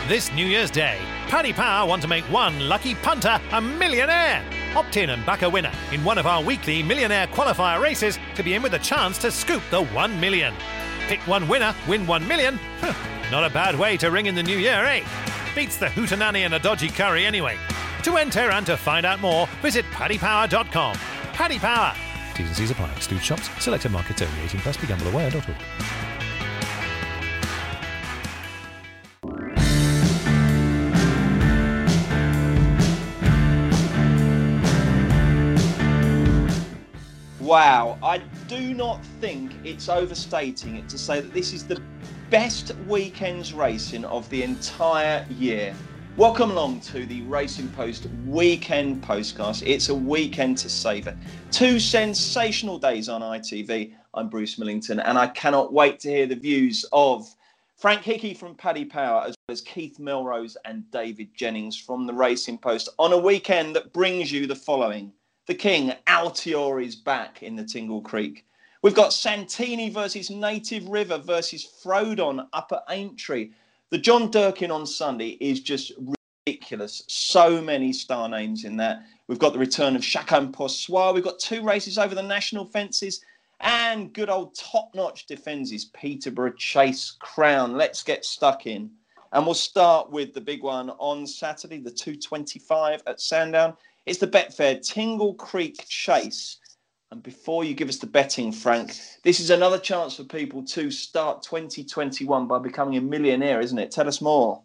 This New Year's Day, Paddy Power want to make one lucky punter a millionaire. Opt in and back a winner in one of our weekly millionaire qualifier races to be in with a chance to scoop the 1 million. Pick one winner, win 1 million. Not a bad way to ring in the new year, eh? Beats the hootenanny and a dodgy curry anyway. To enter and to find out more, visit paddypower.com. Paddy Power. T's and C's apply. Exclude shops. Selected markets only. 18 plus. BeGambleAware.org. Wow, I do not think it's overstating it to say that this is the best weekend's racing of the entire year. Welcome along to the Racing Post Weekend Postcast. It's a weekend to savour. 2 sensational days on ITV. I'm Bruce Millington, and I cannot wait to hear the views of Frank Hickey from Paddy Power, as well as Keith Melrose and David Jennings from the Racing Post, on a weekend that brings you the following. The King, Altior, is back in the Tingle Creek. We've got Santini versus Native River versus Frodon up at Aintree. The John Durkin on Sunday is just ridiculous. So many star names in that. We've got the return of Chacun Pour Soi. We've got 2 races over the national fences. And good old top-notch defences, Peterborough Chase Crown. Let's get stuck in. And we'll start with the big one on Saturday, the 225 at Sandown. It's the Betfair Tingle Creek Chase. And before you give us the betting, Frank, this is another chance for people to start 2021 by becoming a millionaire, isn't it? Tell us more.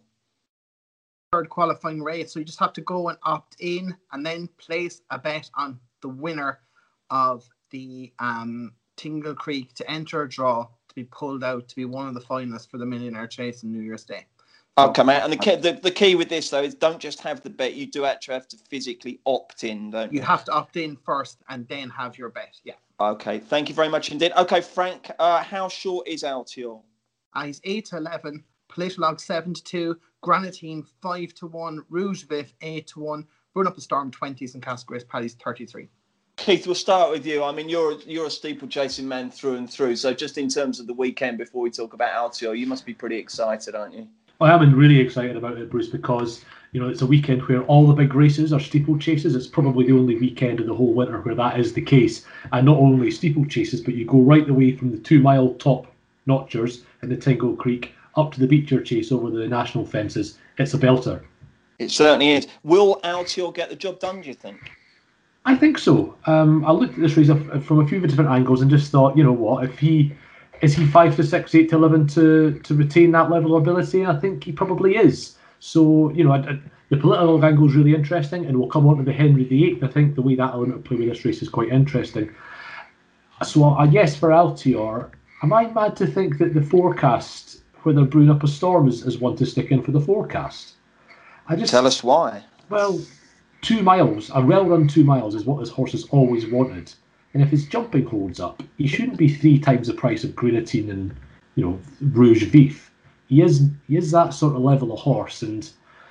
Third qualifying race, so you just have to go and opt in and then place a bet on the winner of the Tingle Creek to enter a draw to be pulled out to be one of the finalists for the Millionaire Chase on New Year's Day. Okay, mate. And the key with this, though, is don't just have the bet. You do actually have to physically opt in, don't you? You have to opt in first and then have your bet, yeah. Okay, thank you very much indeed. Okay, Frank, how short is Altior? He's 8-11, Politolog 7-2, Granatine 5-1, Rouge Vif 8-1, Run Up a Storm 20s, and Casgrace Paddy's 33. Keith, we'll start with you. I mean, you're a steeplechasing man through and through. So just in terms of the weekend, before we talk about Altior, you must be pretty excited, aren't you? I am really excited about it, Bruce, because it's a weekend where all the big races are steeplechases. It's probably the only weekend in the whole winter where that is the case. And not only steeplechases, but you go right the way from the 2 mile top notchers in the Tingle Creek up to the Beecher Chase over the national fences. It's a belter. It certainly is. Will Altior get the job done, do you think? I think so. I looked at this race from a few different angles and just thought, you know what, is he 5 to 6, 8 to 11 to retain that level of ability? I think he probably is. So, the political angle is really interesting, and we'll come on to the Henry VIII. I think the way that element of play with this race is quite interesting. So, I guess for Altior, am I mad to think that the forecast, where they're brewing up a storm, is one to stick in for the forecast? Tell us why. Well, 2 miles, a well-run 2 miles is what this horse has always wanted. And if his jumping holds up, he shouldn't be 3 times the price of Grenadine and, Rouge Vif. He is that sort of level of horse. And,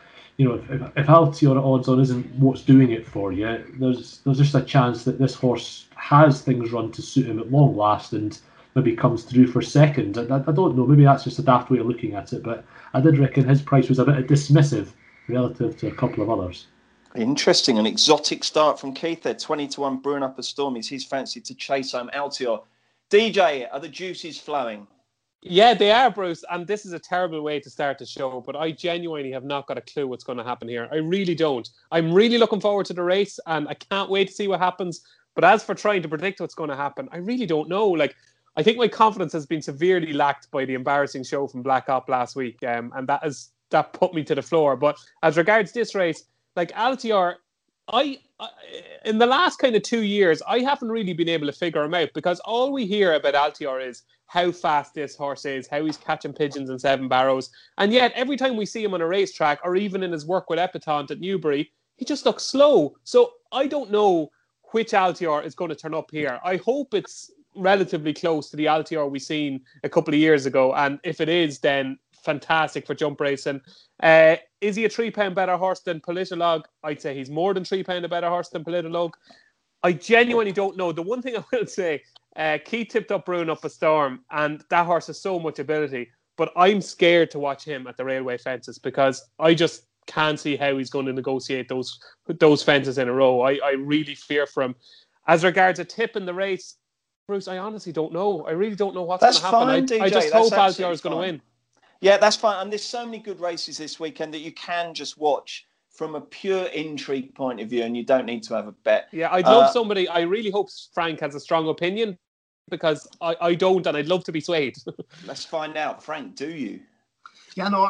if Altior at odds on isn't what's doing it for you, there's just a chance that this horse has things run to suit him at long last and maybe comes through for second. I don't know, maybe that's just a daft way of looking at it, but I did reckon his price was a bit dismissive relative to a couple of others. Interesting. An exotic start from Keith there. 20-1 brewing up a storm is his fancy to chase home Altior. DJ, are the juices flowing? Yeah, they are, Bruce. And this is a terrible way to start the show, but I genuinely have not got a clue what's going to happen here. I really don't. I'm really looking forward to the race and I can't wait to see what happens. But as for trying to predict what's going to happen, I really don't know. I think my confidence has been severely lacked by the embarrassing show from Black Op last week. And that put me to the floor. But as regards this race, Altior, I in the last kind of 2 years, I haven't really been able to figure him out because all we hear about Altior is how fast this horse is, how he's catching pigeons in 7 barrows. And yet every time we see him on a racetrack or even in his work with Epatante at Newbury, he just looks slow. So I don't know which Altior is going to turn up here. I hope it's relatively close to the Altior we seen a couple of years ago. And if it is, then fantastic for jump racing. Is he a £3 better horse than Politolog? I'd say he's more than £3 a better horse than Politolog. I genuinely don't know. The one thing I will say, Keith tipped up Brewing Up a Storm, and that horse has so much ability. But I'm scared to watch him at the Railway Fences because I just can't see how he's going to negotiate those fences in a row. I really fear for him. As regards a tip in the race, Bruce, I honestly don't know. I really don't know what's going to happen. Fine, DJ. I just hope Altior is going to win. Yeah, that's fine. And there's so many good races this weekend that you can just watch from a pure intrigue point of view, and you don't need to have a bet. Yeah, I'd love somebody. I really hope Frank has a strong opinion because I don't, and I'd love to be swayed. Let's find out. Frank, do you? Yeah, no,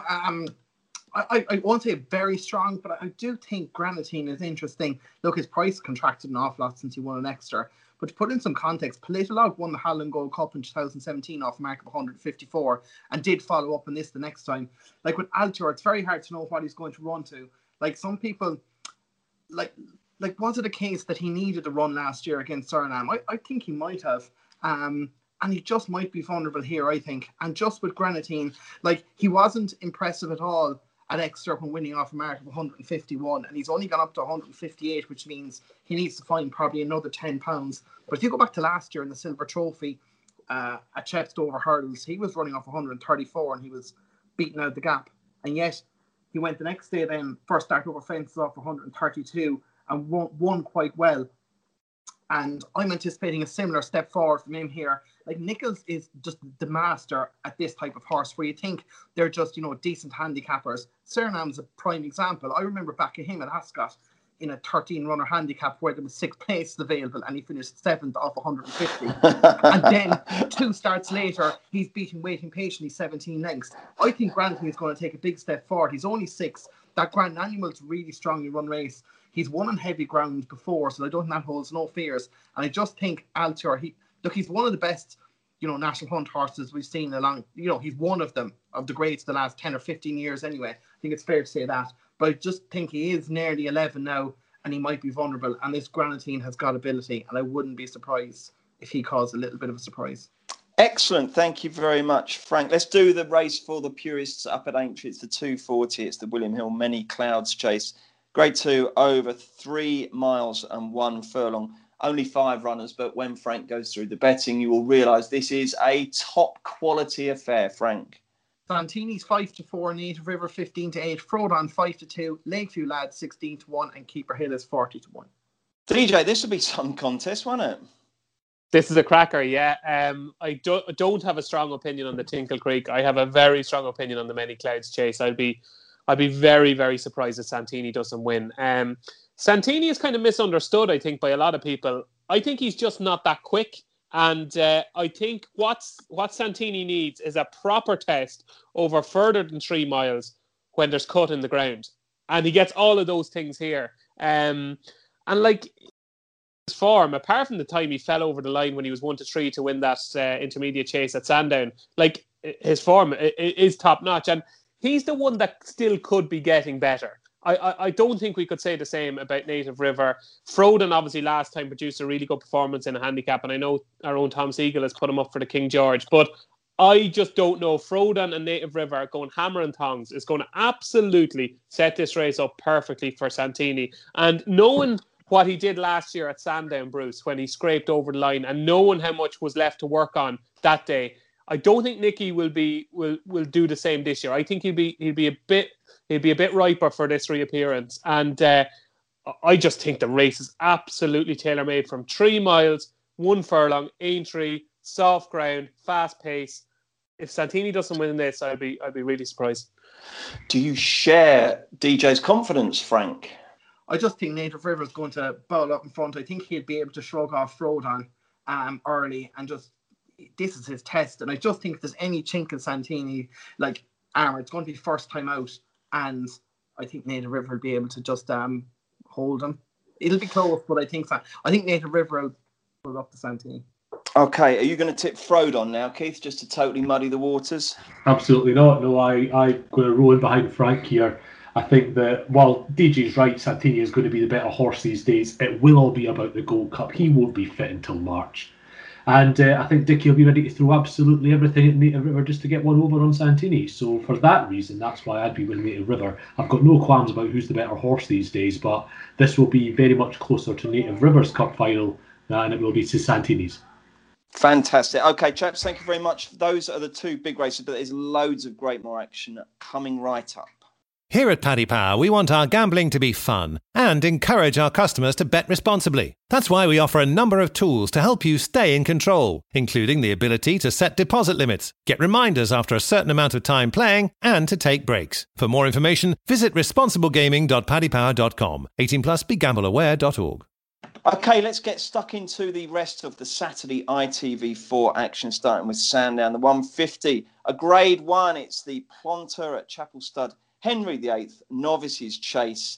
I won't say very strong, but I do think Granatine is interesting. Look, his price contracted an awful lot since he won an extra. But to put in some context, Politolog won the Halland Gold Cup in 2017 off a mark of 154 and did follow up on this the next time. Like with Altior, it's very hard to know what he's going to run to. Like some people, like was it a case that he needed a run last year against Suriname? I think he might have. And he just might be vulnerable here, I think. And just with Granatine, like he wasn't impressive at all at Exeter when winning off a mark of 151, and he's only gone up to 158, which means he needs to find probably another £10. But if you go back to last year in the Silver Trophy at Chepstow over hurdles, he was running off 134 and he was beating out the gap. And yet he went the next day then, first start over fences off 132 and won quite well. And I'm anticipating a similar step forward from him here. Like Nichols is just the master at this type of horse where you think they're just, decent handicappers. Suriname's a prime example. I remember backing him at Ascot in a 13-runner handicap where there was 6 places available and he finished 7th off 150. And then 2 starts later, he's beating Waiting Patiently 17 lengths. I think Granatine is going to take a big step forward. He's only 6. That Grand Animal's really strongly run race. He's won on heavy ground before, so I don't think that holds no fears. And I just think Altior, he's one of the best, national hunt horses we've seen along. He's one of them, of the greats the last 10 or 15 years anyway. I think it's fair to say that. But I just think he is nearly 11 now, and he might be vulnerable. And this Granatine has got ability, and I wouldn't be surprised if he caused a little bit of a surprise. Excellent. Thank you very much, Frank. Let's do the race for the purists up at Aintree. It's the 240. It's the William Hill Many Clouds Chase. Grade 2 over 3 miles and 1 furlong. Only 5 runners, but when Frank goes through the betting, you will realise this is a top quality affair, Frank. Santini's 5-4, Native River 15-8, Frodon 5-2, Lakeview Lads 16-1, and Keeper Hill is 40-1. DJ, this will be some contest, won't it? This is a cracker, yeah. I don't have a strong opinion on the Tinkle Creek. I have a very strong opinion on the Many Clouds Chase. I'd be very, very surprised if Santini doesn't win. Santini is kind of misunderstood, I think, by a lot of people. I think he's just not that quick. And I think what Santini needs is a proper test over further than 3 miles when there's cut in the ground. And he gets all of those things here. And like his form, apart from the time he fell over the line when he was 1-3 to win that intermediate chase at Sandown, like his form is top notch. And he's the one that still could be getting better. I don't think we could say the same about Native River. Frodon, obviously, last time produced a really good performance in a handicap, and I know our own Tom Siegel has put him up for the King George, but I just don't know. Frodon and Native River going hammer and tongs is going to absolutely set this race up perfectly for Santini. And knowing what he did last year at Sandown, Bruce, when he scraped over the line, and knowing how much was left to work on that day, I don't think Nicky will do the same this year. I think he'll be a bit riper for this reappearance, and I just think the race is absolutely tailor-made from 3 miles, 1 furlong, Aintree, soft ground, fast pace. If Santini doesn't win this, I'd be really surprised. Do you share DJ's confidence, Frank? I just think Native River is going to bowl up in front. I think he'll be able to shrug off Frodon early and just. This is his test, and I just think if there's any chink in Santini, like armour, it's going to be first time out, and I think Native River will be able to just hold him. It'll be close, but I think Native River will pull up to Santini. Okay, are you going to tip Frodon now, Keith, just to totally muddy the waters? Absolutely not. No, I'm going to roll in behind Frank here. I think that while DJ's right, Santini is going to be the better horse these days. It will all be about the Gold Cup. He won't be fit until March. And I think Dickie will be ready to throw absolutely everything at Native River just to get one over on Santini. So for that reason, that's why I'd be with Native River. I've got no qualms about who's the better horse these days, but this will be very much closer to Native River's Cup final than it will be to Santini's. Fantastic. Okay, chaps, thank you very much. Those are the two big races, but there's loads of great more action coming right up. Here at Paddy Power, we want our gambling to be fun and encourage our customers to bet responsibly. That's why we offer a number of tools to help you stay in control, including the ability to set deposit limits, get reminders after a certain amount of time playing, and to take breaks. For more information, visit responsiblegaming.paddypower.com. 18 plus, begambleaware.org. Okay, let's get stuck into the rest of the Saturday ITV4 action, starting with Sandown, the 150. A Grade 1, it's the Plonter at Chapel Stud. Henry VIII, Novices Chase.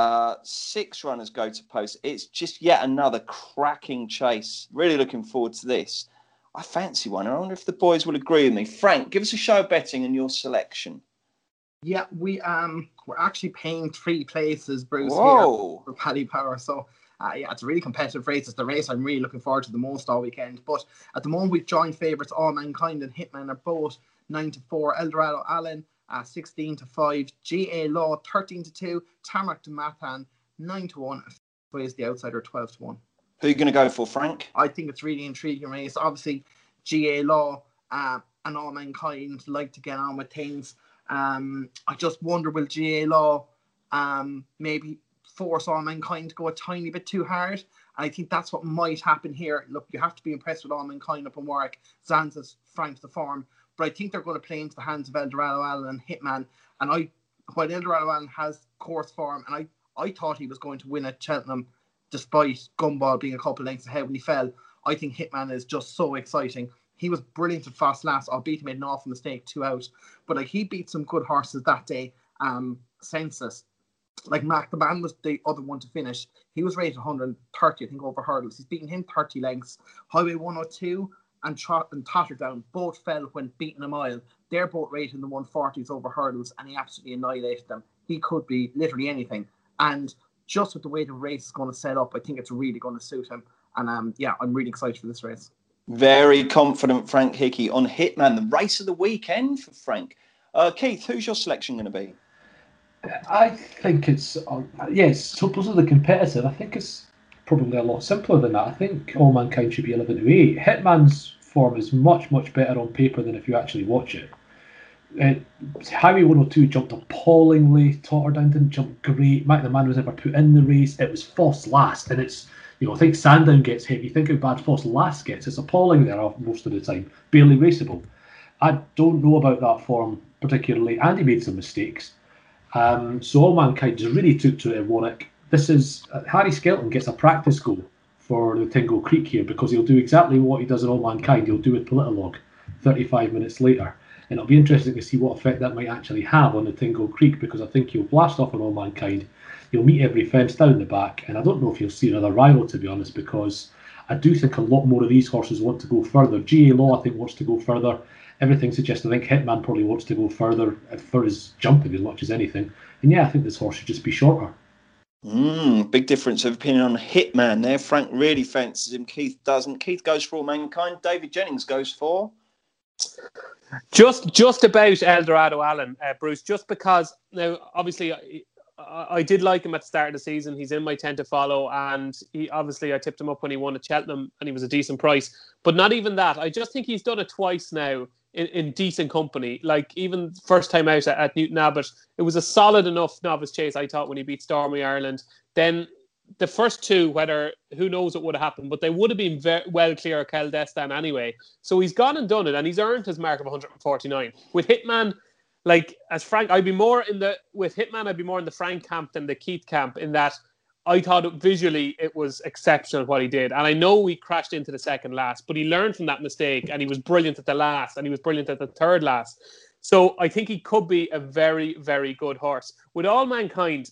6 runners go to post. It's just yet another cracking chase. Really looking forward to this. I fancy one. I wonder if the boys will agree with me. Frank, give us a show of betting and your selection. Yeah, we're actually paying 3 places, Bruce, Whoa. here for Paddy Power. So, yeah, it's a really competitive race. It's the race I'm really looking forward to the most all weekend. But at the moment, we've joined favourites. All Mankind and Hitman are both 9-4. Eldorado Allen 16-5. GA Law 13-2. Tamarack to Mathan 9-1. Ways the outsider 12-1. Who are you going to go for, Frank? I think it's really intriguing race. Obviously, GA Law and All Mankind like to get on with things. I just wonder, will GA Law maybe force All Mankind to go a tiny bit too hard? And I think that's what might happen here. Look, you have to be impressed with All Mankind up in Warwick. Zanza's Frank's the form. But I think they're going to play into the hands of Eldorado Allen and Hitman. And while Eldorado Allen has course form, and I thought he was going to win at Cheltenham despite Gumball being a couple of lengths ahead when he fell, I think Hitman is just so exciting. He was brilliant at Fast Last, albeit he made an awful mistake 2 out. But like, he beat some good horses that day. Census. Like Mac, the man was the other one to finish. He was rated 130, I think, over hurdles. He's beaten him 30 lengths. Highway 102 and Totterdown both fell when beaten a mile. They're both rated in the 140s over hurdles, and he absolutely annihilated them. He could be literally anything. And just with the way the race is going to set up, I think it's really going to suit him. And yeah, I'm really excited for this race. Very confident Frank Hickey on Hitman, the race of the weekend for Frank. Keith, who's your selection going to be? I think it's supposedly competitive. I think it's probably a lot simpler than that. I think All Mankind should be 11-8. Hitman's form is much, much better on paper than if you actually watch it. Highway 102 jumped appallingly. Totterdown didn't jump great. Mike the Man was never put in the race. It was Foss Last, and it's, I think Sandown gets hit. You think how bad Foss Last gets. It's appalling there most of the time. Barely raceable. I don't know about that form particularly. Andy made some mistakes. So All Mankind just really took to it in Warwick. This is Harry Skelton gets a practice goal for the Tingle Creek here, because he'll do exactly what he does in All Mankind. He'll do with Politolog 35 minutes later. And it'll be interesting to see what effect that might actually have on the Tingle Creek, because I think he'll blast off on All Mankind. He'll meet every fence down the back, and I don't know if he'll see another rival, to be honest, because I do think a lot more of these horses want to go further. GA Law, I think, wants to go further. Everything suggests I think Hitman probably wants to go further for his jumping as much as anything. And yeah, I think this horse should just be shorter. Big difference of opinion on Hitman there. Frank really fancies him. Keith doesn't. Keith goes for All Mankind. David Jennings goes for... Just about Eldorado Allen, Bruce, just because now obviously I did like him at the start of the season. He's in my 10 to follow, and I tipped him up when he won at Cheltenham and he was a decent price. But not even that. I just think he's done it twice now in decent company. Like, even first time out at Newton Abbott, it was a solid enough novice chase, I thought, when he beat Stormy Ireland. Then the first two, who knows what would have happened, but they would have been very well clear of Kel Destan anyway. So he's gone and done it, and he's earned his mark of 149. With Hitman, like, as Frank, I'd be more in the Frank camp than the Keith camp, in that I thought visually it was exceptional what he did. And I know we crashed into the second last, but he learned from that mistake, and he was brilliant at the last, and he was brilliant at the third last. So I think he could be a very, very good horse. With All Mankind,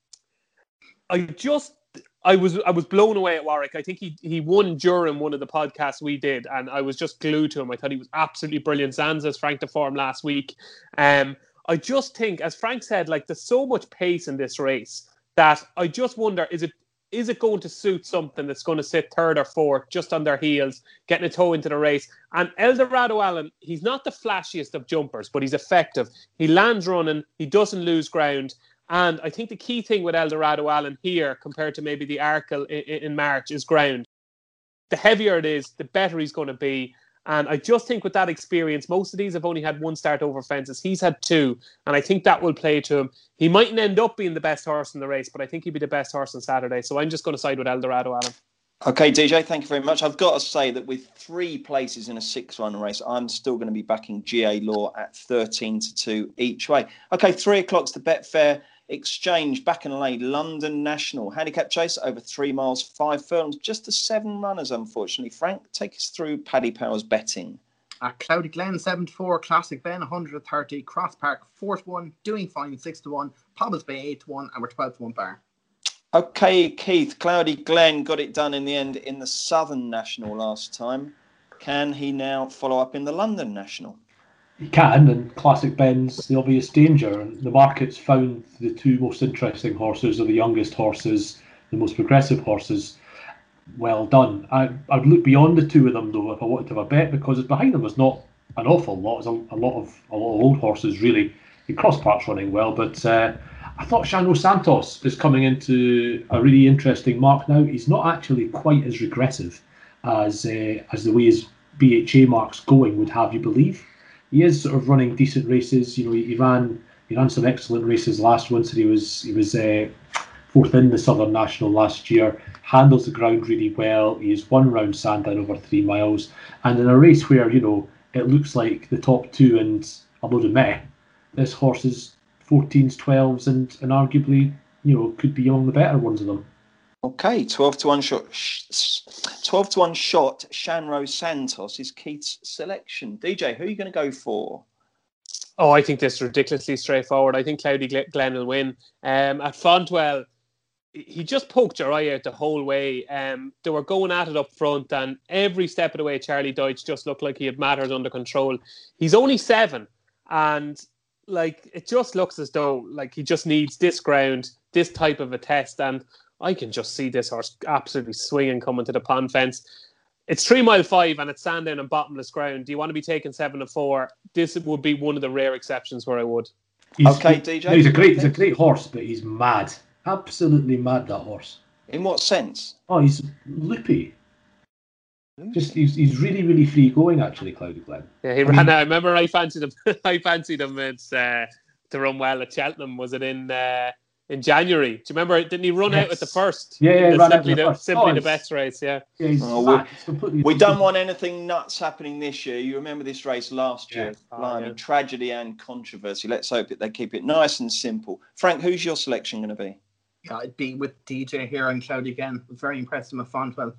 I was blown away at Warwick. I think he won during one of the podcasts we did, and I was just glued to him. I thought he was absolutely brilliant. Zanza's Frank to form last week. I just think, as Frank said, like, there's so much pace in this race that I just wonder, is it going to suit something that's going to sit third or fourth, just on their heels, getting a toe into the race? And Eldorado Allen, he's not the flashiest of jumpers, but he's effective. He lands running, he doesn't lose ground. And I think the key thing with Eldorado Allen here, compared to maybe the Arkle in March, is ground. the heavier it is, the better he's going to be. And I just think with that experience, most of these have only had one start over fences. He's had two, and I think that will play to him. He mightn't end up being the best horse in the race, but I think he'd be the best horse on Saturday. So I'm just going to side with Eldorado, Adam. Okay, DJ, thank you very much. I've got to say that with 3 places in a 6-run race, I'm still going to be backing GA Law at 13-2 each way. Okay, 3 o'clock's the Betfair Exchange, back in the lane, London National. Handicap chase over 3 miles, 5 furlongs, just the 7 runners, unfortunately. Frank, take us through Paddy Power's betting. Cloudy Glen 7-4, Classic Ben 130, Cross Park 4-1, Doing Fine 6-1, Pobbles Bay 8-1, and we're 12-1 bar. Okay, Keith, Cloudy Glen got it done in the end in the Southern National last time. Can he now follow up in the London National? He can, and Classic Ben's the obvious danger. And the market's found the 2 most interesting horses, or the youngest horses, the most progressive horses. Well done. I'd look beyond the 2 of them though if I wanted to have a bet, because behind them is not an awful lot. There's a lot of old horses really. The Cross Park's running well, but I thought Shano Santos is coming into a really interesting mark now. He's not actually quite as regressive as the way his BHA mark's going would have you believe. He is sort of running decent races. You know, he ran some excellent races last winter. He was 4th in the Southern National last year. Handles the ground really well. He's won round Sandown over 3 miles, and in a race where it looks like the top 2 and a load of meh, this horse is 14s, 12s, and arguably, could be among the better ones of them. Okay, 12-1 shot. 12-1 shot. Shanro Santos is Keith's selection. DJ, who are you going to go for? Oh, I think this is ridiculously straightforward. I think Cloudy Glen will win. At Fontwell, he just poked your eye out the whole way. They were going at it up front, and every step of the way, Charlie Deutsch just looked like he had matters under control. He's only 7, and it just looks as though he just needs this ground, this type of a test, and I can just see this horse absolutely swinging coming to the pond fence. It's 3 mile 5 and it's Sandown and bottomless ground. Do you want to be taking 7-4? This would be one of the rare exceptions where I would. DJ. He's a great horse, but he's mad, absolutely mad. That horse. In what sense? Oh, he's loopy. Just he's really, really free going. Actually, Cloudy Glen. Yeah, he ran. I remember I fancied him. I fancied him to run well at Cheltenham. Was it in January? Do you remember? Didn't he run out at the first? Yeah, ran out the first. Simply the best race. Yeah. We don't want anything nuts happening this year. You remember this race last year? Tragedy and controversy. Let's hope that they keep it nice and simple. Frank, who's your selection going to be? Yeah, I'd be with DJ here and Cloudy Glen. Very impressed with Fontwell.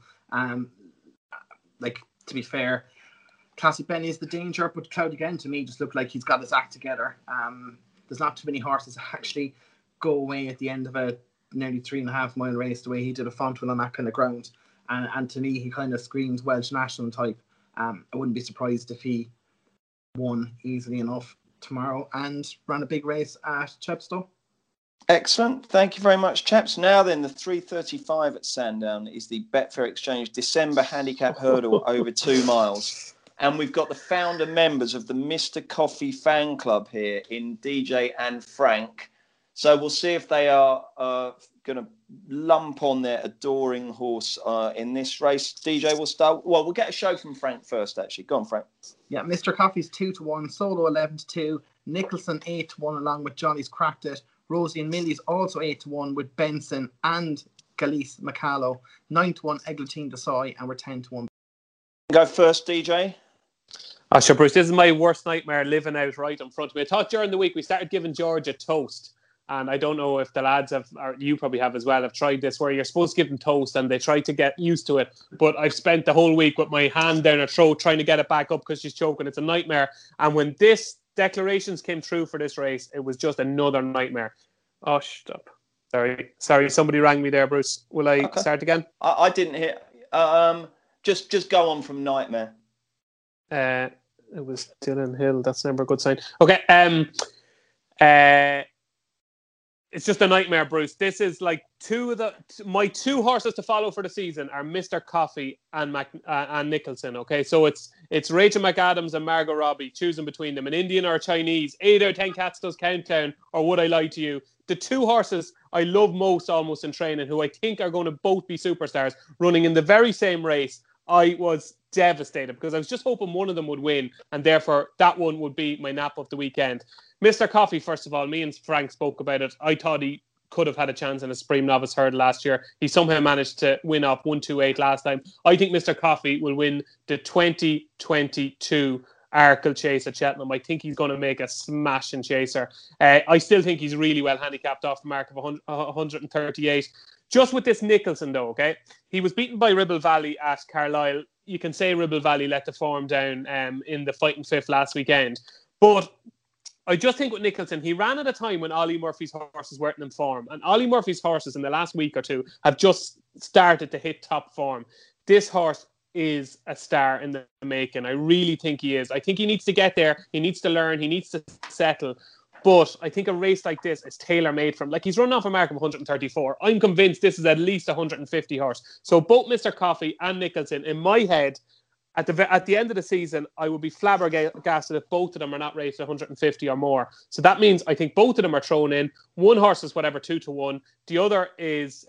To be fair, Classic Ben is the danger, but Cloudy Glen to me just looked like he's got his act together. There's not too many horses actually go away at the end of a nearly 3.5 mile race the way he did a Fontwell on that kind of ground. And to me, he kind of screams Welsh National type. I wouldn't be surprised if he won easily enough tomorrow and ran a big race at Chepstow. Excellent. Thank you very much, chaps. Now then, the 3:35 at Sandown is the Betfair Exchange December Handicap Hurdle over 2 miles. And we've got the founder members of the Mr. Coffee fan club here in DJ and Frank. So we'll see if they are going to lump on their adoring horse in this race. DJ, we'll start. Well, we'll get a show from Frank first, actually. Go on, Frank. Yeah, Mr. Coffee's 2-1, Solo 11-2, Nicholson 8-1 along with Johnny's Cracked It. Rosie and Millie's also 8-1 with Benson and Galice McCallow. 9-1 Eglantine Desoy, and we're 10-1. Go first, DJ. Oh, sure, Bruce. This is my worst nightmare living out right in front of me. I thought during the week we started giving George a toast. And I don't know if the lads have, or you probably have as well, have tried this where you're supposed to give them toast and they try to get used to it. But I've spent the whole week with my hand down her throat trying to get it back up because she's choking. It's a nightmare. And when this declarations came true for this race, it was just another nightmare. Oh, stop. Sorry, somebody rang me there, Bruce. Will I start again? I didn't hear. Just go on from nightmare. It was Dylan Hill. That's never a good sign. Okay. It's just a nightmare, Bruce. This is like my 2 horses to follow for the season are Mr. Coffee and Nicholson. Okay, so it's Rachel McAdams and Margot Robbie, choosing between them, an Indian or a Chinese. 8 out of 10 cats does countdown, or would I lie to you? The 2 horses I love most almost in training, who I think are going to both be superstars, running in the very same race. I was devastated because I was just hoping one of them would win, and therefore that one would be my nap of the weekend. Mr. Coffee, first of all, me and Frank spoke about it. I thought he could have had a chance in a Supreme Novice Hurdle last year. He somehow managed to win off 128 last time. I think Mr. Coffee will win the 2022 Arkle Chase at Cheltenham. I think he's going to make a smashing chaser. I still think he's really well handicapped off the mark of 138. Just with this Nicholson, though, okay? He was beaten by Ribble Valley at Carlisle. You can say Ribble Valley let the form down in the Fighting Fifth last weekend. But I just think with Nicholson, he ran at a time when Ollie Murphy's horses weren't in form. And Ollie Murphy's horses in the last week or two have just started to hit top form. This horse is a star in the making. I really think he is. I think he needs to get there. He needs to learn. He needs to settle. But I think a race like this is tailor-made for him. Like, he's run off a mark of 134. I'm convinced this is at least 150 horse. So both Mr. Coffee and Nicholson, in my head, at the end of the season, I would be flabbergasted if both of them are not raced 150 or more. So that means I think both of them are thrown in. One horse is whatever 2-1. The other is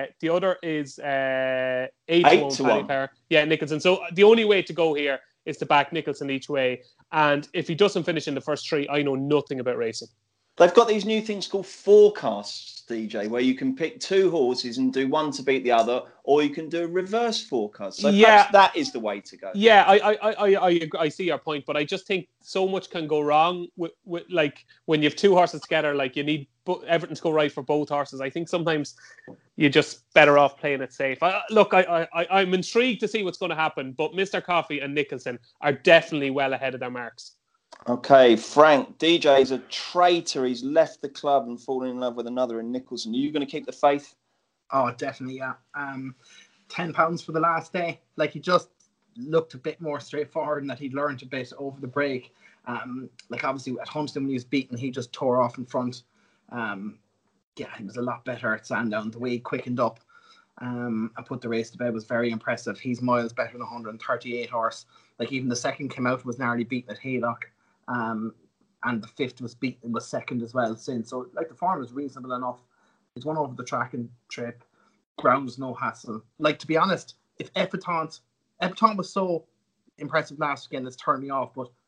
8-1. Yeah, Nicholson. So the only way to go here is to back Nicholson each way. And if he doesn't finish in the first three, I know nothing about racing. They've got these new things called forecasts, DJ, where you can pick two horses and do one to beat the other, or you can do a reverse forecast. So perhaps that is the way to go. Yeah, I see your point, but I just think so much can go wrong with like when you have two horses together. Like, you need everything to go right for both horses. I think sometimes you're just better off playing it safe. I'm intrigued to see what's going to happen, but Mr. Coffee and Nicholson are definitely well ahead of their marks. Okay, Frank, DJ is a traitor. He's left the club and fallen in love with another in Nicholson. Are you going to keep the faith? Oh, definitely, yeah. £10 for the last day. Like, he just looked a bit more straightforward and that he'd learned a bit over the break. Like, obviously, at Huntston when he was beaten, he just tore off in front. He was a lot better at Sandown. The way he quickened up and put the race to bed was very impressive. He's miles better than 138 horse. Like, even the second came out was narrowly beaten at Haydock. And the fifth was second as well since. So, like, the form is reasonable enough. He's won over the track and trip. Ground's no hassle. Like, to be honest, if Epatante was so impressive last weekend, it's turned me off. But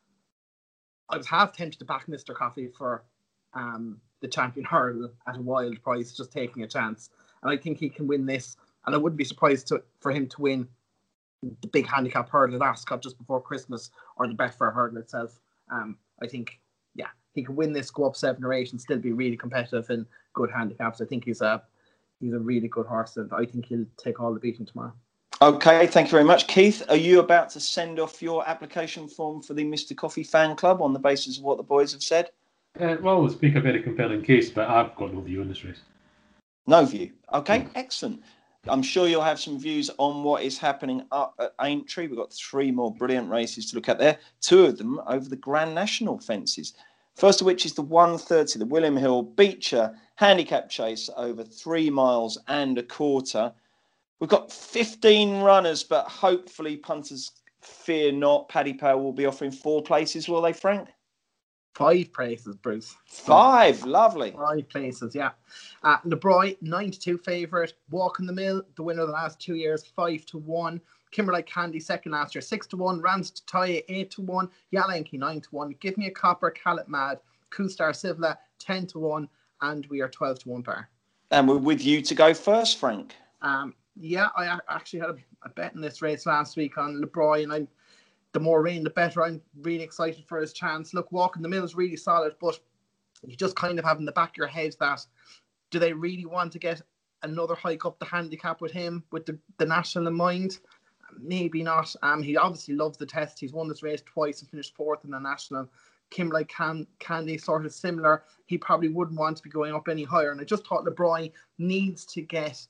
I was half tempted to back Mr. Coffee for the champion hurdle at a wild price, just taking a chance. And I think he can win this. And I wouldn't be surprised for him to win the big handicap hurdle at Ascot just before Christmas, or the Betfair hurdle itself. I think, he can win this, go up 7 or 8 and still be really competitive in good handicaps. I think he's a really good horse, and I think he'll take all the beating tomorrow. Okay, thank you very much. Keith, are you about to send off your application form for the Mr. Coffee fan club on the basis of what the boys have said? Well, it's make a very compelling case, but I've got no view on this race. No view. Okay, excellent. I'm sure you'll have some views on what is happening up at Aintree. We've got 3 more brilliant races to look at there. 2 of them over the Grand National fences. First of which is the 130, the William Hill Beecher handicap chase over 3 miles and a quarter. We've got 15 runners, but hopefully punters fear not. Paddy Power will be offering 4 places, will they, Frank? 5 places, Bruce. 5, lovely. 5 places, yeah. LeBroy, 92 favourite. Walk in the Mill, the winner of the last 2 years, 5-1. Kimberlite Candy, second last year, 6-1. Rans to Taya, 8-1. Yalenki, 9-1. Give Me a Copper, Callet Mad. Kustar Sivla, 10-1. And we are 12-1 par. And we're with you to go first, Frank. I actually had a bet in this race last week on LeBroy, and the more rain, the better. I'm really excited for his chance. Look, Walk in the Mill is really solid, but you just kind of have in the back of your head that, do they really want to get another hike up the handicap with him, with the national in mind? Maybe not. He obviously loves the test. He's won this race twice and finished 4th in the national. Kimberlite Candy, sort of similar. He probably wouldn't want to be going up any higher. And I just thought LeBroy needs to get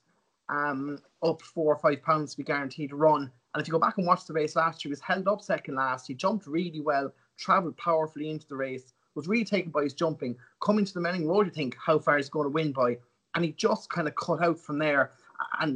up 4 or 5 pounds to be guaranteed to run. And if you go back and watch the race last year, he was held up second last. He jumped really well, travelled powerfully into the race, was really taken by his jumping. Coming to the Melling Road, you think, how far is he going to win by? And he just kind of cut out from there and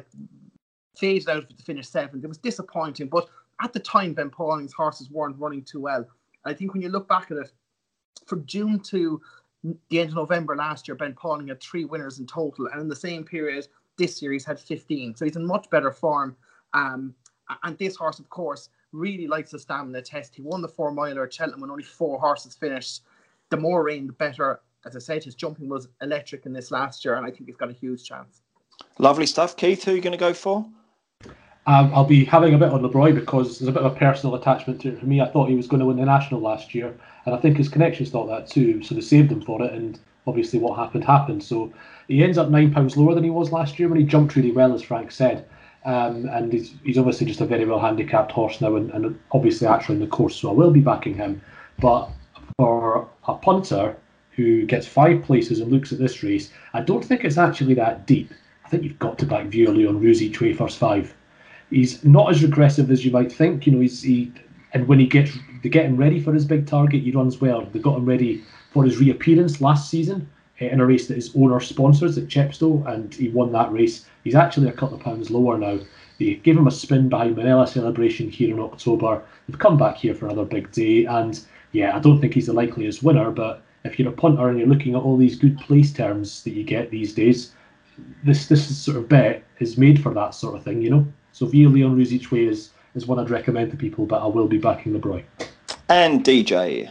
faded out to finish 7th. It was disappointing, but at the time, Ben Pauling's horses weren't running too well. And I think when you look back at it, from June to the end of November last year, Ben Pauling had 3 winners in total, and in the same period this year he's had 15. So he's in much better form. And this horse, of course, really likes the stamina test. He won the 4 miler at Cheltenham when only 4 horses finished. The more rain, the better. As I said, his jumping was electric in this last year, and I think he's got a huge chance. Lovely stuff. Keith, who are you going to go for? I'll be having a bit on Le Breuil because there's a bit of a personal attachment to it for me. I thought he was going to win the National last year, and I think his connections thought that too, so they saved him for it, and obviously what happened. So he ends up £9 lower than he was last year when he jumped really well, as Frank said. And he's obviously just a very well handicapped horse now, and obviously actually in the course, so I will be backing him. But for a punter who gets 5 places and looks at this race, I don't think it's actually that deep. I think you've got to back Vieux on Rouse each way first 5. He's not as regressive as you might think. You know, and when they get him ready for his big target, he runs well. They got him ready for his reappearance last season in a race that his owner sponsors at Chepstow, and he won that race. He's actually a couple of pounds lower now. They gave him a spin behind Manila Celebration here in October. They've come back here for another big day, and yeah, I don't think he's the likeliest winner, but if you're a punter and you're looking at all these good place terms that you get these days, this sort of bet is made for that sort of thing, you know. So Vieux on Rouse each way is one I'd recommend to people, but I will be backing Le Breuil. And DJ.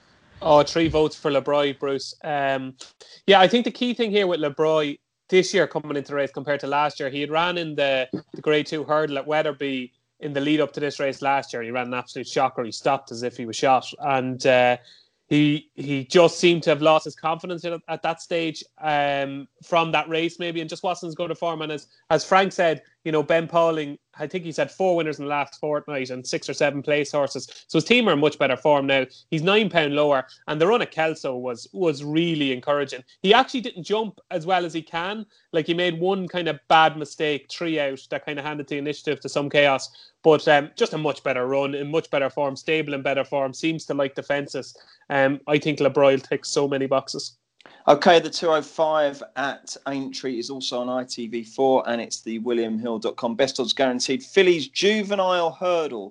3 votes for Le Breuil, Bruce. Yeah, I think the key thing here with Le Breuil this year coming into the race compared to last year, he had ran in the Grade 2 hurdle at Wetherby in the lead up to this race last year. He ran an absolute shocker. He stopped as if he was shot, and he just seemed to have lost his confidence at that stage from that race maybe, and just wasn't as good a form. And as Frank said, you know, Ben Pauling, I think he's had 4 winners in the last fortnight and 6 or 7 place horses. So his team are in much better form now. He's £9 lower, and the run at Kelso was really encouraging. He actually didn't jump as well as he can. Like, he made one kind of bad mistake, 3 out, that kind of handed the initiative to Some Chaos. But just a much better run, in much better form, stable in better form, seems to like the fences. I think Le Breuil ticks so many boxes. Okay, the 205 at Aintree is also on ITV4, and it's the WilliamHill.com best odds guaranteed fillies juvenile hurdle.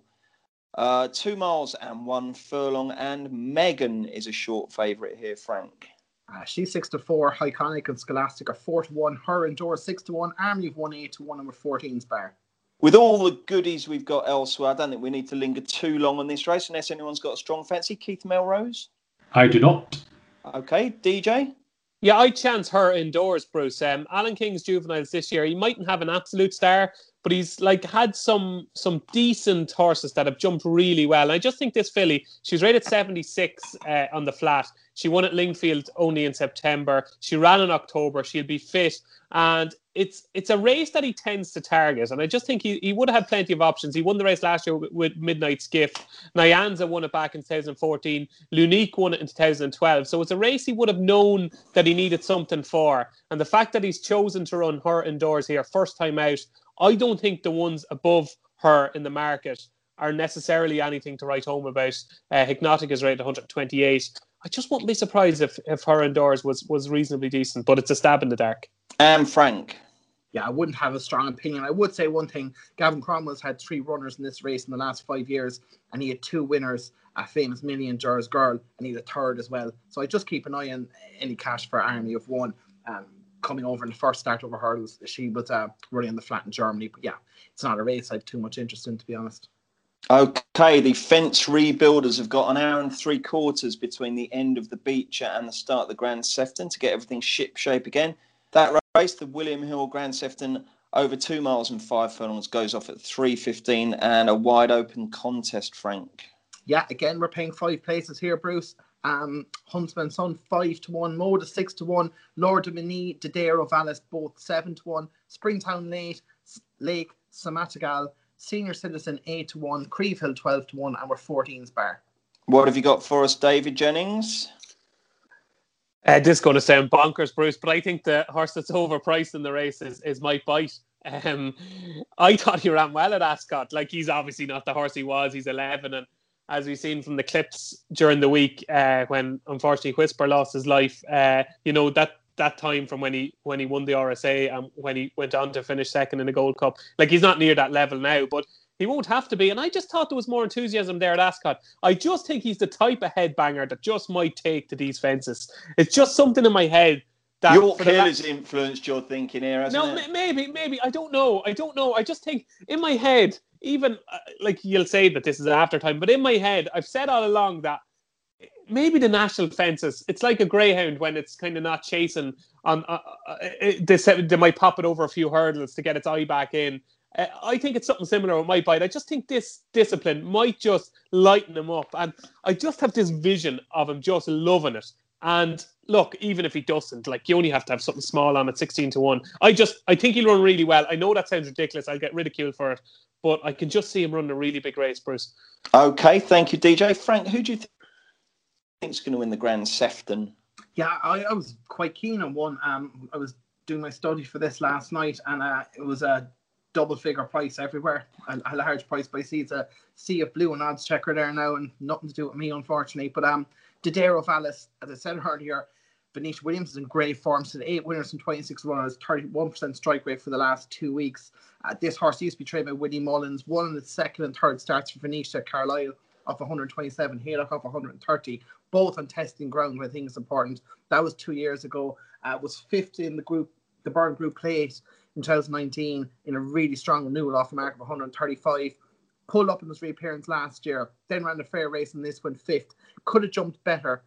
2 miles and 1 furlong, and Megan is a short favourite here, Frank. She's 6-4. Iconic and Scholastic are 4-1. Her and Dora 6-1. Army of 1-8-1, and we're 14's bar. With all the goodies we've got elsewhere, I don't think we need to linger too long on this race unless anyone's got a strong fancy. Keith Melrose? I do not. Okay, DJ? Yeah, I chance Her Indoors, Bruce. Alan King's juveniles this year, he mightn't have an absolute star, but he's had some decent horses that have jumped really well. And I just think this filly, she's rated 76 on the flat. She won at Lingfield only in September. She ran in October. She'll be fit. And it's a race that he tends to target. And I just think he would have had plenty of options. He won the race last year with Midnight's Gift. Nyanza won it back in 2014. Lunique won it in 2012. So it's a race he would have known that he needed something for. And the fact that he's chosen to run Her Indoors here, first time out, I don't think the ones above her in the market are necessarily anything to write home about. Hypnotic is rated 128. I just wouldn't be surprised if Her Indoors was reasonably decent, but it's a stab in the dark. Frank? Yeah, I wouldn't have a strong opinion. I would say one thing. Gavin Cromwell's had 3 runners in this race in the last 5 years, and he had 2 winners, a Famous Million, Jurors Girl, and he had a 3rd as well. So I just keep an eye on any cash for Army of 1. Coming over in the first start over hurdles, she was running on the flat in Germany. But yeah, it's not a race I have too much interest in, to be honest. Okay, the fence rebuilders have got 1 hour and 3/4 between the end of the Beecher and the start of the Grand Sefton to get everything ship-shape again. That race, the William Hill Grand Sefton, over 2 miles and 5 furlongs, goes off at 3:15 and a wide open contest, Frank. Yeah, again, we're paying 5 places here, Bruce. Huntsman's Son 5-1, Moda 6-1, Lord Dominique, Didero Vallis both 7-1, Springtown Lake, Samatagal, Senior Citizen 8-1, Creve Hill 12-1, and we're 14's bar. What have you got for us, David Jennings? This is going to sound bonkers, Bruce, but I think the horse that's overpriced in the race is Might Bite. I thought he ran well at Ascot. Like, he's obviously not the horse he was. He's 11, and as we've seen from the clips during the week, when unfortunately Whisper lost his life, that time from when he won the RSA and when he went on to finish second in the Gold Cup, like, he's not near that level now, but he won't have to be. And I just thought there was more enthusiasm there at Ascot. I just think he's the type of headbanger that just might take to these fences. It's just something in my head York Hill has influenced your thinking here, hasn't it? Maybe. I don't know. I just think in my head, even like you'll say that this is after time, but in my head, I've said all along that maybe the national fences, it's like a greyhound when it's kind of not chasing on. They might pop it over a few hurdles to get its eye back in. I think it's something similar with my bite. I just think this discipline might just lighten him up, and I just have this vision of him just loving it. And look, even if he doesn't, like, you only have to have something small on at 16-1. I think he'll run really well. I know that sounds ridiculous. I'll get ridiculed for it, but I can just see him running a really big race, Bruce. Okay, thank you, DJ. Frank, who do you think is going to win the Grand Sefton? Yeah, I was quite keen on one. I was doing my study for this last night, and it was a double-figure price everywhere. A large price, but I see it's a sea of blue and odds checker there now, and nothing to do with me, unfortunately. But Didero Vallis, as I said earlier, Venetia Williams is in great form. So 8 winners and 26 runners, 31% strike rate for the last 2 weeks. This horse used to be trained by Willie Mullins. Won in the second and third starts for Venetia. Carlisle off 127, Haydock off 130, both on testing ground, which I think is important. That was 2 years ago. Was fifth in the Byrne Group Plate in 2019 in a really strong renewal off a mark of 135. Pulled up in his reappearance last year, then ran a fair race and this went fifth. Could have jumped better.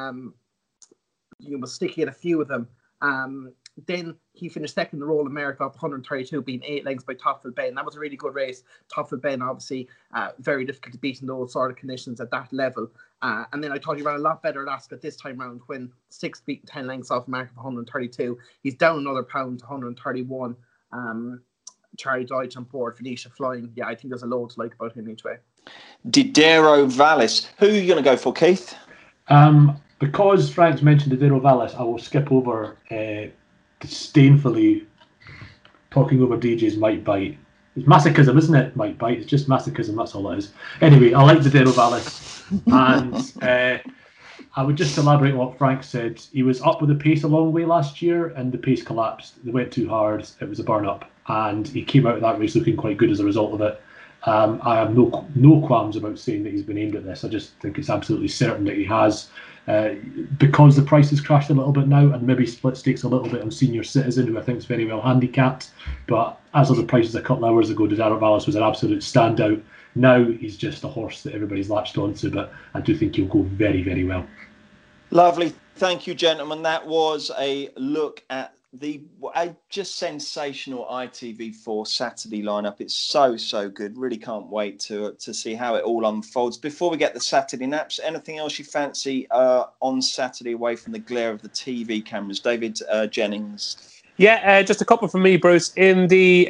Was sticky at a few of them. Then he finished second in the Royal America up 132, being 8 lengths by Topfield Ben. That was a really good race. Topfield Ben, obviously, very difficult to beat in those sort of conditions at that level. And then I thought he ran a lot better at Ascot this time round when 6th beaten 10 lengths off a mark of 132. He's down another pound to 131. Charlie Deutsch on board, Venetia flying. Yeah, I think there's a load to like about him each way. Didero Vallis. Who are you going to go for, Keith? Because Frank's mentioned Didero Vallis, I will skip over disdainfully talking over DJ's Might Bite. It's masochism, isn't it? Might Bite. It's just masochism, that's all it is. Anyway, I like Didero Vallis. And I would just elaborate on what Frank said. He was up with the pace a long way last year, and the pace collapsed. They went too hard. It was a burn-up. And he came out of that race looking quite good as a result of it. I have no qualms about saying that he's been aimed at this. I just think it's absolutely certain that he has. Because the price has crashed a little bit now, and maybe split stakes a little bit on Senior Citizen, who I think is very well handicapped. But as of the prices a couple of hours ago, Didero Vallis was an absolute standout. Now he's just a horse that everybody's latched onto, but I do think he'll go very, very well. Lovely. Thank you, gentlemen. That was a look at the just sensational ITV4 Saturday lineup. It's so good. Really can't wait to see how it all unfolds. Before we get the Saturday naps, anything else you fancy on Saturday away from the glare of the TV cameras? David Jennings. Yeah, just a couple from me, Bruce. In the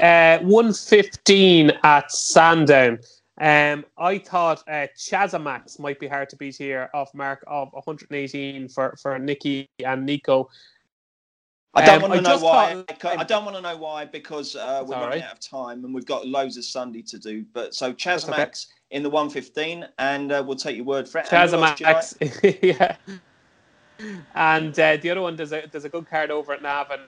115 at Sandown, I thought Chazamax might be hard to beat here off mark of 118 for Nicky and Nico. I don't want to know why. I don't want to know why because we're running out of time and we've got loads of Sunday to do. But so Chazamax in the 115, and we'll take your word for it. Chazamax, yeah. And the other one, there's a good card over at Navan.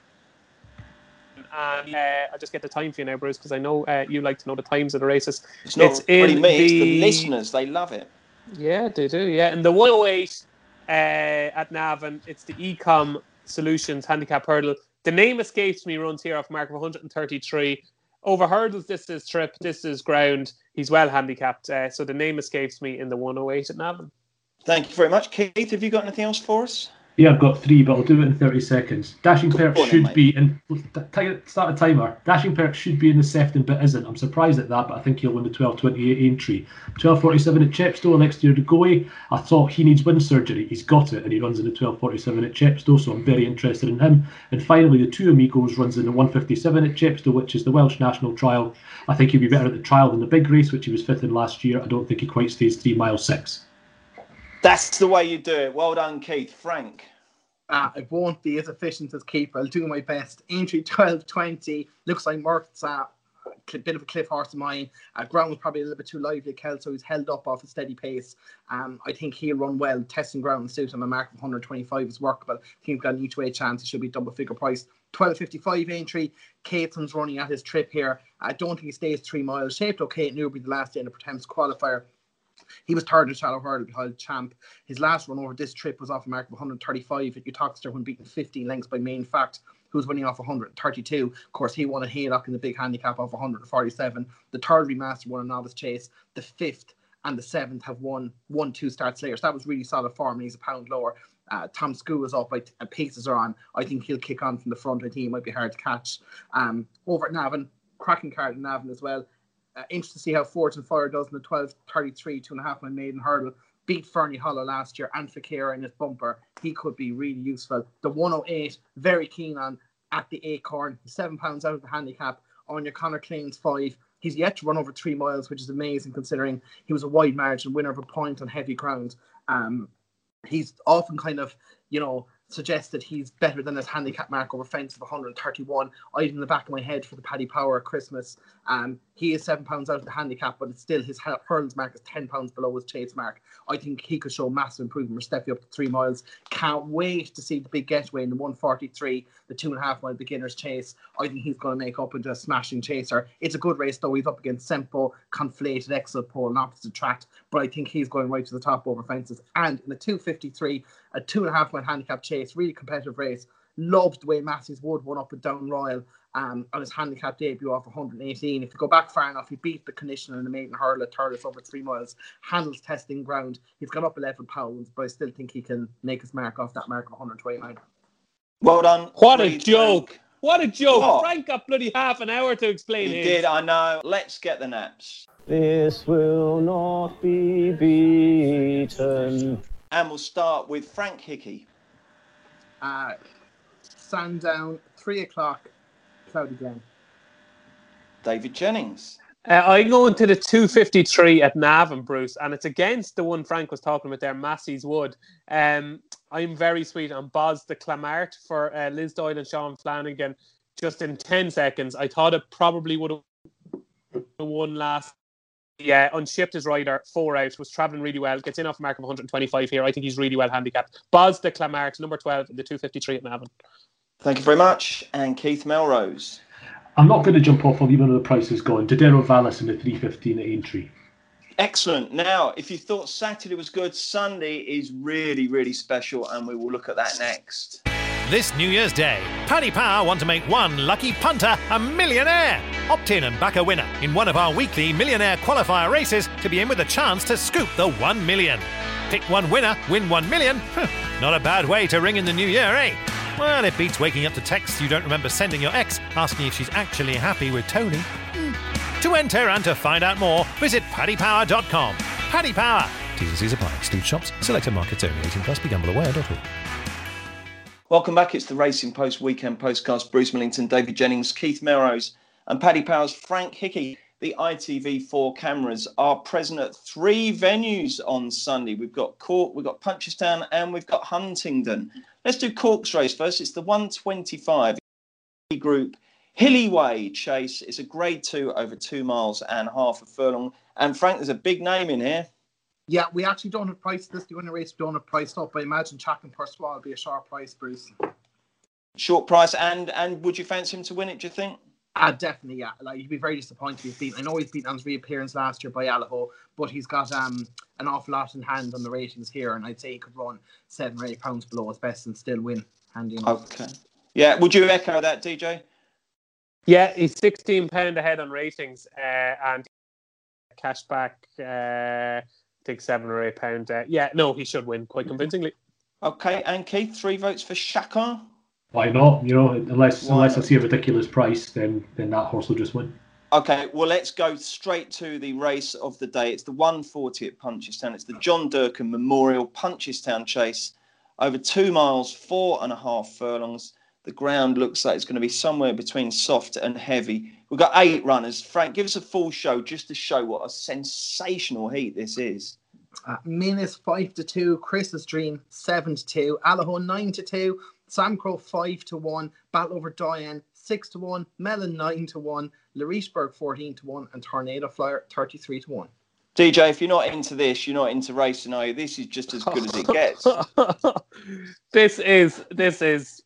And I'll just get the time for you now, Bruce, because I know you like to know the times of the races. It's not really me, it's the listeners. They love it. Yeah, they do, yeah. And the 108 at Navan, it's the Ecom Solutions Handicap Hurdle. The name escapes me, runs here off mark of 133. Over hurdles, this is trip, this is ground. He's well handicapped, so the name escapes me in the 108 at Navan. Thank you very much. Keith, have you got anything else for us? Yeah, I've got 3, but I'll do it in 30 seconds. Dashing Perch should be in... Start a timer. Dashing Perch should be in the Sefton, but isn't. I'm surprised at that, but I think he'll win the 12.28 entry. 12.47 at Chepstow, next year to Goey. I thought he needs wind surgery. He's got it, and he runs in the 12.47 at Chepstow, so I'm very interested in him. And finally, the Two Amigos runs in the 157 at Chepstow, which is the Welsh National Trial. I think he'll be better at the trial than the big race, which he was 5th in last year. I don't think he quite stays 3 miles 6. That's the way you do it. Well done, Keith. Frank? I won't be as efficient as Keith. I'll do my best. Entry 12.20. Looks like Merck's a bit of a cliff horse of mine. Ground was probably a little bit too lively, Kel, so he's held up off a steady pace. I think he'll run well. Testing ground suit him. A mark of 125 is workable. I think he's got an each way chance. It should be double figure price. 12.55 entry. Caton's running at his trip here. I don't think he stays 3 miles. Shaped okay at Newbury the last day in the Pretemps qualifier. He was third in shallow hurdle behind Champ. His last run over this trip was off a mark of 135 at Utoxeter when beaten 15 lengths by Main Fact, who was winning off 132. Of course, he won a haylock in the big handicap off 147. The third remaster won a novice chase. The fifth and the seventh have won 2 starts later. So that was really solid form, and he's a pound lower. Tom Skoo is up, paces are on. I think he'll kick on from the front. I think he might be hard to catch. Over at Navan, cracking card in Navan as well. Interesting to see how Fortune Fire does in the 12:33, 2.5 mile maiden hurdle. Beat Fernie Hollow last year and Fakira in his bumper. He could be really useful. The 108, very keen on at the Acorn. £7 out of the handicap on your Conor Claims 5. He's yet to run over 3 miles, which is amazing considering he was a wide margin winner of a point on heavy ground. He's often kind of, suggested he's better than his handicap mark over fence of 131. I had in the back of my head for the Paddy Power at Christmas. He is £7 out of the handicap, but it's still his hurls mark is £10 below his chase mark. I think he could show massive improvement. We're stepping up to 3 miles. Can't wait to see the big getaway in the 143, the 2.5 mile beginner's chase. I think he's going to make up into a smashing chaser. It's a good race though. He's up against Sempo, Conflated, Excel Pole, and opposite track, but I think he's going right to the top over fences. And in the 253, a 2.5 mile handicap chase, really competitive race. Loved the way Massey's Wood won up and down Royal on his handicap debut off 118. If you go back far enough, he beat the Conditioner in the maiden hurdle at Thurles over 3 miles. Handles testing ground. He's gone up 11 pounds, but I still think he can make his mark off that mark of 129. Well done. What a joke. Frank. What a joke. What? Frank got bloody half an hour to explain He it. did, I know. Let's get the naps. This will not be beaten. And we'll start with Frank Hickey. Sandown, 3 o'clock, Cloudy Glen. David Jennings. I'm going to the 253 at Navan, Bruce, and it's against the one Frank was talking about there, Massey's Wood. I'm very sweet on Boz the Clamart for Liz Doyle and Sean Flanagan. Just in 10 seconds, I thought it probably would have won last. Yeah, unshipped his rider, 4 out, was travelling really well, gets in off a mark of 125 here. I think he's really well handicapped. Boz the Clamart, number 12, the 253 at Navan. Thank you very much. And Keith Melrose. I'm not going to jump off on even though the price is gone. Dodero Vallis in the 315 at Aintree. Excellent. Now, if you thought Saturday was good, Sunday is really, really special, and we will look at that next. This New Year's Day, Paddy Power want to make one lucky punter a millionaire. Opt in and back a winner in one of our weekly millionaire qualifier races to be in with a chance to scoop the 1 million. Pick one winner, win 1 million. Not a bad way to ring in the new year, eh? Well, it beats waking up to texts you don't remember sending your ex asking if she's actually happy with Tony. To enter and to find out more, visit paddypower.com. Paddy Power. T's and C's apply. Exclude shops. Selected markets only. 18+. BeGambleAware.org. Welcome back. It's the Racing Post Weekend Postcast. Bruce Millington, David Jennings, Keith Melrose and Paddy Power's Frank Hickey. The ITV4 cameras are present at 3 venues on Sunday. We've got Cork, we've got Punchestown and we've got Huntingdon. Let's do Cork's race first. It's the 125 Group Hilly Way Chase. It's a grade 2 over 2 miles and half a furlong. And Frank, there's a big name in here. Yeah, we actually don't have priced this. The winner race we don't have priced up. I imagine Chac and Persois will be a sharp price, Bruce. Short price, and would you fancy him to win it, do you think? Definitely, yeah. Like, he'd be very disappointed he's beaten. I know he's beaten on his reappearance last year by Allaho, but he's got an awful lot in hand on the ratings here, and I'd say he could run £7 or £8 below his best and still win. Handy enough. Okay. Yeah, would you echo that, DJ? Yeah, he's £16 ahead on ratings, and cashback, I think £7 or £8. Yeah, no, he should win quite convincingly. Okay, and Keith, 3 votes for Chacun. Why not? Unless I see a ridiculous price, then that horse will just win. Okay, well, let's go straight to the race of the day. It's the 140 at Punchestown. It's the John Durkan Memorial Punchestown Chase. Over 2 miles, 4.5 furlongs. The ground looks like it's going to be somewhere between soft and heavy. We've got 8 runners. Frank, give us a full show just to show what a sensational heat this is. Minas 5-2, Chris's Dream 7-2, Allaho 9-2, Sam Crow 5-1, Battle Over Diane 6-1, Mellon 9-1, Larichburg 14-1, and Tornado Flyer 33-1. DJ, if you're not into this, you're not into racing, are you? This is just as good as it gets. This is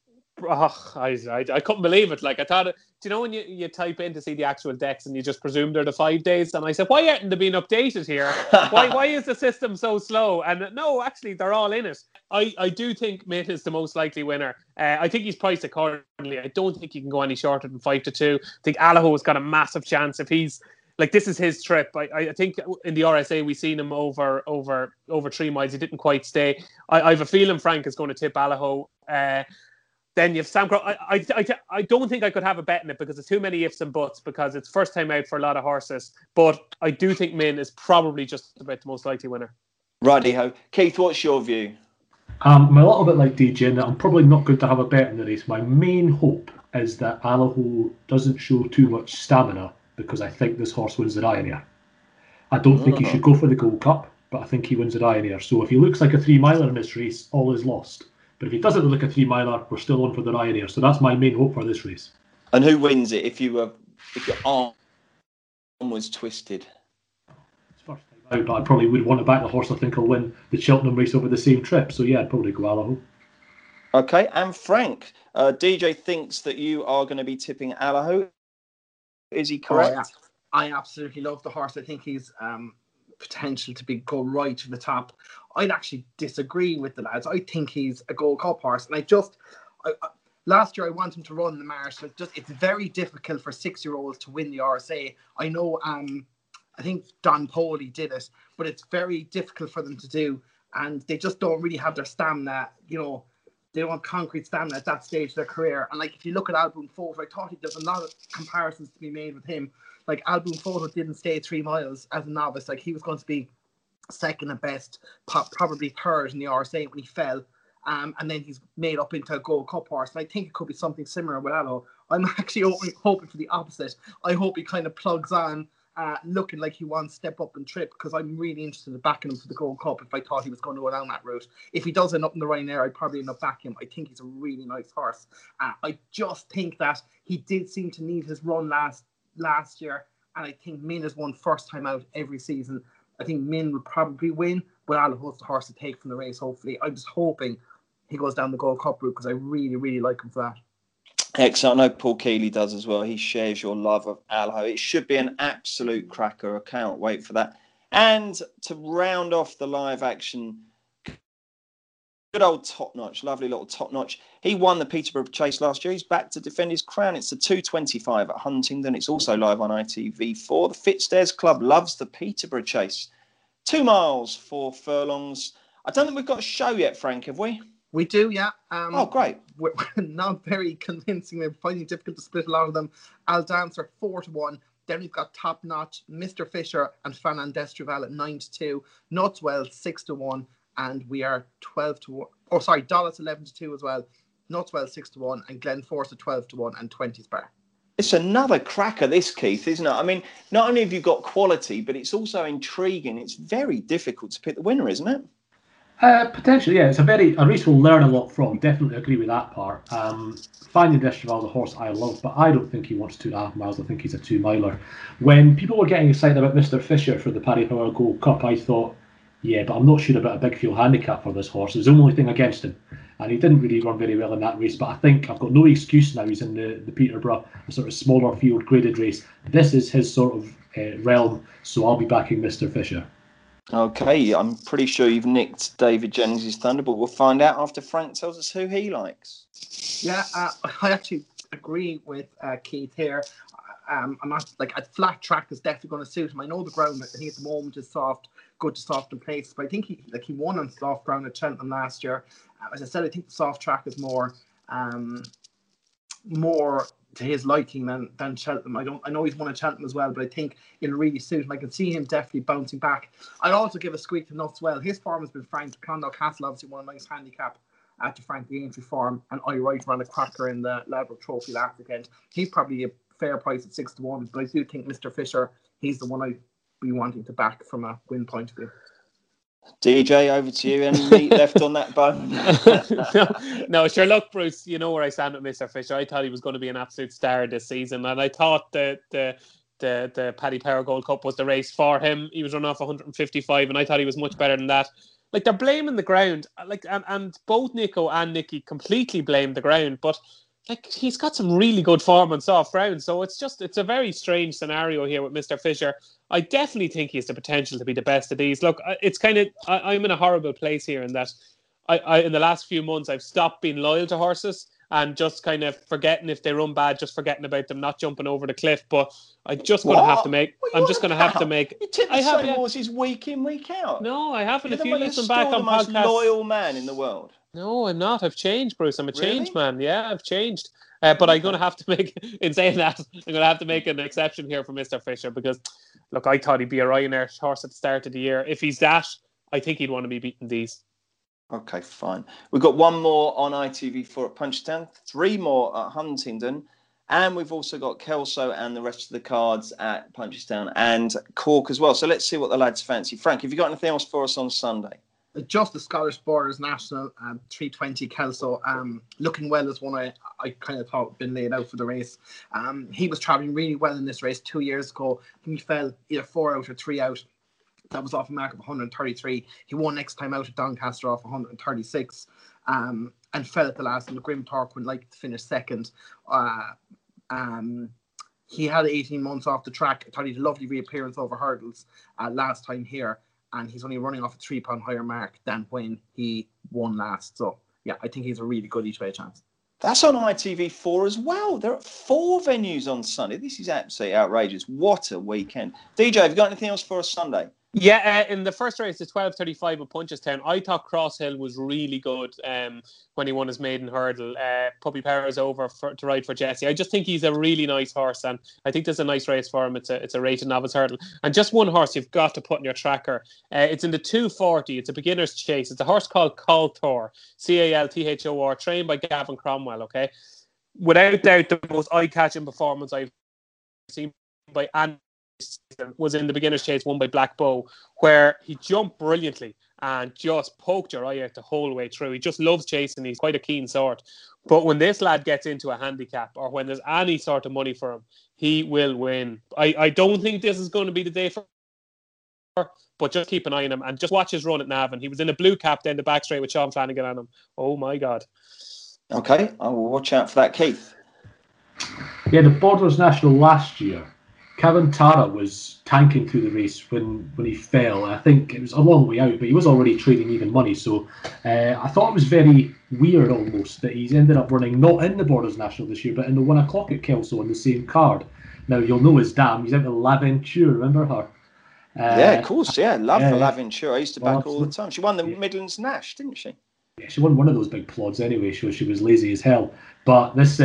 I couldn't believe it. Like, I thought, do you know when you type in to see the actual decks and you just presume they're the 5 days? And I said, why aren't they being updated here? Why is the system so slow? And no, actually, they're all in it. I do think Mint is the most likely winner. I think he's priced accordingly. I don't think he can go any shorter than 5-2. I think Allaho has got a massive chance if he's like, this is his trip. I think in the RSA we seen him over 3 miles. He didn't quite stay. I have a feeling Frank is going to tip Allaho. Then you have Sam Crow. I don't think I could have a bet in it because there's too many ifs and buts because it's first time out for a lot of horses. But I do think Min is probably just about the most likely winner. Righty-ho. Keith, what's your view? I'm a little bit like DJ in that I'm probably not going to have a bet in the race. My main hope is that Allaho doesn't show too much stamina because I think this horse wins the Ryanair. I don't think he should go for the Gold Cup, but I think he wins the Ryanair. So if he looks like a 3-miler in this race, all is lost. But if he doesn't look like a 3-miler, we're still on for the Ryanair. So that's my main hope for this race. And who wins it if your arm was twisted? It's first time out, but I probably would want to back the horse I think will win the Cheltenham race over the same trip. So yeah, I'd probably go Allaho. Okay, and Frank, DJ thinks that you are going to be tipping Allaho. Is he correct? Oh, yeah. I absolutely love the horse. I think he's potential to go right to the top. I'd actually disagree with the lads. I think he's a Gold Cup horse, and last year I want him to run the Marsh. It's very difficult for 6-year-olds to win the RSA. I know. I think Don Poley did it, but it's very difficult for them to do, and they just don't really have their stamina. You know, they don't have concrete stamina at that stage of their career. And like, if you look at Alboon Photo, I thought there's a lot of comparisons to be made with him. Like, Alboon Photo didn't stay 3 miles as a novice. Like, he was going to be second at best, probably third in the RSA when he fell. And then he's made up into a Gold Cup horse. And I think it could be something similar with Allaho. I'm actually hoping for the opposite. I hope he kind of plugs on, looking like he wants to step up and trip, because I'm really interested in backing him for the Gold Cup if I thought he was going to go down that route. If he does end up in the Ryanair, I'd probably end up backing him. I think he's a really nice horse. I just think that he did seem to need his run last year, and I think Min has won first time out every season. I think Min will probably win, but Allaho's the horse to take from the race, hopefully. I'm just hoping he goes down the Gold Cup route because I really, really like him for that. Excellent. I know Paul Keeley does as well. He shares your love of Allaho. It should be an absolute cracker. I can't wait for that. And to round off the live action, good old Top Notch, lovely little Top Notch. He won the Peterborough Chase last year. He's back to defend his crown. It's the 2:25 at Huntingdon. It's also live on ITV4. The Fitzstairs Club loves the Peterborough Chase. 2 miles, 4 furlongs. I don't think we've got a show yet, Frank, have we? We do, yeah. Oh, great. We're not very convincing. We're finding it difficult to split a lot of them. Al Dancer 4-1. Then we've got Top Notch, Mr. Fisher, and Fernand Destraval at 9-2. Nutswell 6-1, and we are 12-1. Oh, sorry, Dollars 11-2 as well. Nutswell 6-1, and Glenforce at 12-1, and 20's Bar. It's another cracker, this, Keith, isn't it? I mean, not only have you got quality, but it's also intriguing. It's very difficult to pick the winner, isn't it? Potentially, yeah. It's a race we'll learn a lot from. Definitely agree with that part. Finding Destraval is a horse I love, but I don't think he wants 2.5 miles. I think he's a 2-miler. When people were getting excited about Mr. Fisher for the Paddy Power Gold Cup, I thought, yeah, but I'm not sure about a big field handicap for this horse. It was the only thing against him. And he didn't really run very well in that race. But I think I've got no excuse now. He's in the Peterborough, a sort of smaller field graded race. This is his sort of realm, so I'll be backing Mr. Fisher. Okay, I'm pretty sure you've nicked David Jennings' thunder, but we'll find out after Frank tells us who he likes. Yeah, I actually agree with Keith here. I'm not like a flat track is definitely going to suit him. I know the ground, I think at the moment is soft, good to soft in places, but I think he won on soft ground at Cheltenham last year. As I said, I think the soft track is more to his liking than Cheltenham. I know he's won at Cheltenham as well, but I think it'll really suit him. I can see him definitely bouncing back. I'd also give a squeak to Nutswell. His form has been frank. Clondalk Castle obviously won a nice handicap to Frank the Aintree form, and I Wright ran a cracker in the Ladbroke Trophy last weekend. He's probably a fair price at 6-1, but I do think Mr. Fisher, he's the one I'd be wanting to back from a win point of view. DJ, over to you. Any meat left on that bone? No, sure. Look, Bruce, you know where I stand with Mr. Fisher. I thought he was going to be an absolute star this season, and I thought the Paddy Power Gold Cup was the race for him. He was run off 155, and I thought he was much better than that. like they're blaming the ground, like and both Nico and Nicky completely blame the ground, but like he's got some really good form on soft ground, so it's a very strange scenario here with Mr. Fisher. I definitely think he has the potential to be the best of these. Look, it's kind of I'm in a horrible place here in that I in the last few months I've stopped being loyal to horses and just kind of forgetting if they run bad, just forgetting about them, not jumping over the cliff. But I'm just going to have to make. I'm just going to have to make. You tip the same horses week in, week out. No, I haven't. If you listen back on podcasts, the most loyal man in the world. No, I'm not. I've changed, Bruce. I'm a changed man. Yeah, I've changed. But I'm going to have to make, in saying that, I'm going to have to make an exception here for Mr. Fisher because, look, I thought he'd be a Ryanair horse at the start of the year. If he's that, I think he'd want to be beating these. Okay, fine. We've got one more on ITV4 at Punchestown, 3 more at Huntingdon, and we've also got Kelso and the rest of the cards at Punchestown and Cork as well. So let's see what the lads fancy. Frank, have you got anything else for us on Sunday? Just the Scottish Borders National 320 Kelso, looking well as one I kind of thought had been laid out for the race. He was travelling really well in this race 2 years ago. He fell either 4 out or 3 out. That was off a mark of 133. He won next time out at Doncaster off 136 and fell at the last. And the Grim Torque would like to finish second. He had 18 months off the track. I thought he had a lovely reappearance over hurdles last time here. And he's only running off a 3 pound higher mark than when he won last. So, yeah, I think he's a really good each way chance. That's on ITV4 as well. There are 4 venues on Sunday. This is absolutely outrageous. What a weekend. DJ, have you got anything else for us Sunday? Yeah, in the first race, the 12:35 at Punchestown, I thought Crosshill was really good when he won his maiden hurdle. Puppy Power is over to ride for Jesse. I just think he's a really nice horse, and I think there's a nice race for him. It's a rated novice hurdle. And just one horse you've got to put in your tracker. It's in the 240. It's a beginner's chase. It's a horse called Calthor, Calthor, trained by Gavin Cromwell, okay? Without doubt, the most eye-catching performance I've seen by Andy was in the beginner's chase won by Black Bow, where he jumped brilliantly and just poked your eye out the whole way through. He just loves chasing. He's quite a keen sort. But when this lad gets into a handicap or when there's any sort of money for him, he will win. I don't think this is going to be the day for him, but just keep an eye on him and just watch his run at Navan. He was in a blue cap down the back straight with Sean Flanagan on him. Oh my God. Okay, I will watch out for that, Keith. Yeah, the Borders National last year, Kevin Tara was tanking through the race when he fell. I think it was a long way out, but he was already trading even money. So I thought it was very weird almost that he's ended up running not in the Borders National this year, but in the 1 o'clock at Kelso on the same card. Now, you'll know his dam. He's out with L'Aventure, remember her? Yeah, of course, yeah. Love the L'Aventure. I used to back all the time. She won the Midlands Nash, didn't she? Yeah, she won one of those big plods anyway, so she was lazy as hell. But this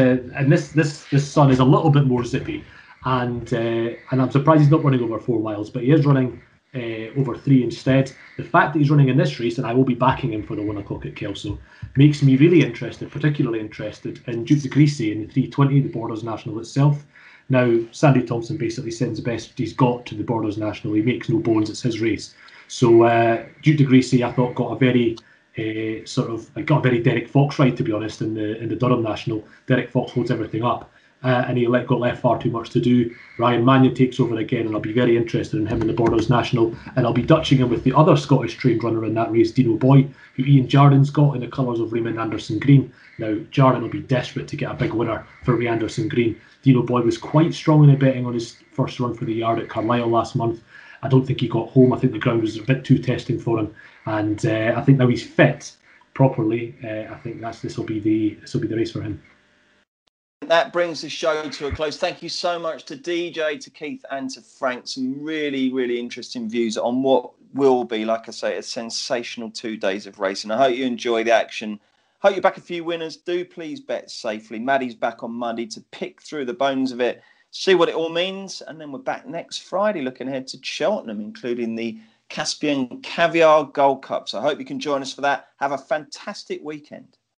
son is a little bit more zippy. And I'm surprised he's not running over 4 miles, but he is running over 3 instead. The fact that he's running in this race, and I will be backing him for the 1 o'clock at Kelso, makes me really interested, particularly interested in Duke de Greasy in the 320, the Borders National itself. Now, Sandy Thompson basically sends the best he's got to the Borders National. He makes no bones, it's his race. So Duke de Greasy, I thought, got a very Derek Fox ride, to be honest, in the Durham National. Derek Fox holds everything up. And he got left far too much to do. Ryan Mannion takes over again, and I'll be very interested in him in the Borders National. And I'll be dutching him with the other Scottish trained runner in that race, Dino Boy, who Ian Jardin's got in the colours of Raymond Anderson Green. Now, Jardin will be desperate to get a big winner for Ray Anderson Green. Dino Boy was quite strong in the betting on his first run for the yard at Carlisle last month. I don't think he got home. I think the ground was a bit too testing for him. And I think now he's fit properly. I think this will be the race for him. That brings the show to a close. Thank you so much to DJ, to Keith and to Frank. Some really, really interesting views on what will be, like I say, a sensational 2 days of racing. I hope you enjoy the action. Hope you back a few winners. Do please bet safely. Maddie's back on Monday to pick through the bones of it, see what it all means. And then we're back next Friday looking ahead to Cheltenham, including the Caspian Caviar Gold Cup. So I hope you can join us for that. Have a fantastic weekend.